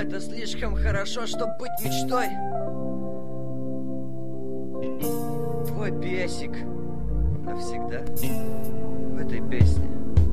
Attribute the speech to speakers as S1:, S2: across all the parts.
S1: Это слишком хорошо, чтобы быть мечтой. Твой бесик навсегда в этой песне.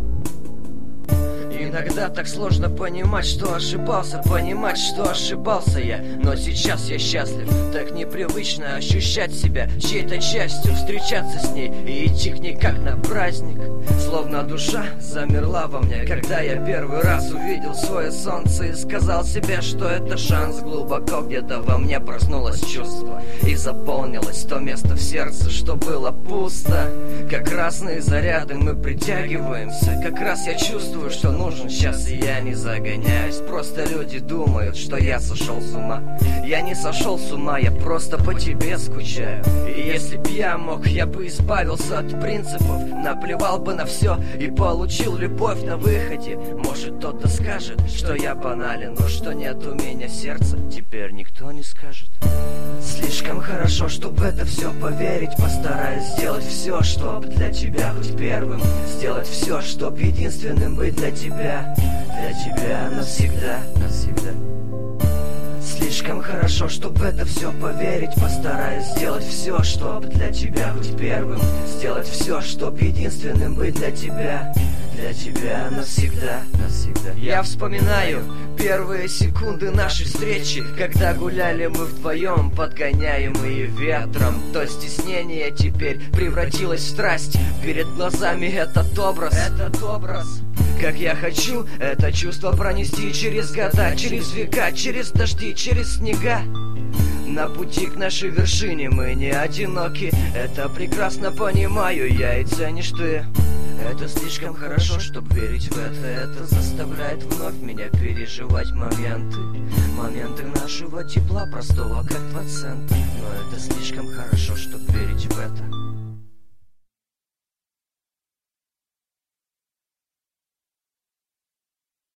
S1: Иногда так сложно понимать, что ошибался, я. Но сейчас я счастлив, так непривычно ощущать себя чьей-то частью, встречаться с ней и идти к ней как на праздник. Словно душа замерла во мне, когда я первый раз увидел свое солнце и сказал себе, что это шанс. Глубоко где-то во мне проснулось чувство и заполнилось то место в сердце, что было пусто. Как разные заряды мы притягиваемся. Как раз я чувствую, что нужен сейчас, и я не загоняюсь. Просто люди думают, что я сошел с ума. Я не сошел с ума, я просто по тебе скучаю. И если б я мог, я бы избавился от принципов, наплевал бы на все и получил любовь на выходе. Может, кто-то скажет, что я банален, но что нет у меня сердца, теперь никто не скажет. Слишком хорошо, чтобы это все поверить. Постараюсь сделать все, чтоб для тебя быть первым. Сделать все, чтоб единственным быть для тебя. Для тебя навсегда, навсегда. Слишком хорошо, чтобы это все поверить. Постараюсь сделать все, чтоб для тебя быть первым. Сделать все, чтоб единственным быть для тебя. Для тебя навсегда, навсегда. Я вспоминаю первые секунды нашей встречи, когда гуляли мы вдвоем, подгоняемые ветром. То стеснение теперь превратилось в страсть. Перед глазами этот образ. Как я хочу это чувство пронести через года, через века, через дожди, через снега. На пути к нашей вершине мы не одиноки. Это прекрасно понимаю я, и ценишь ты. Это слишком хорошо, чтобы верить в это. Это заставляет вновь меня переживать моменты. Моменты нашего тепла, простого как 2 цента. Но это слишком хорошо, чтобы верить в это.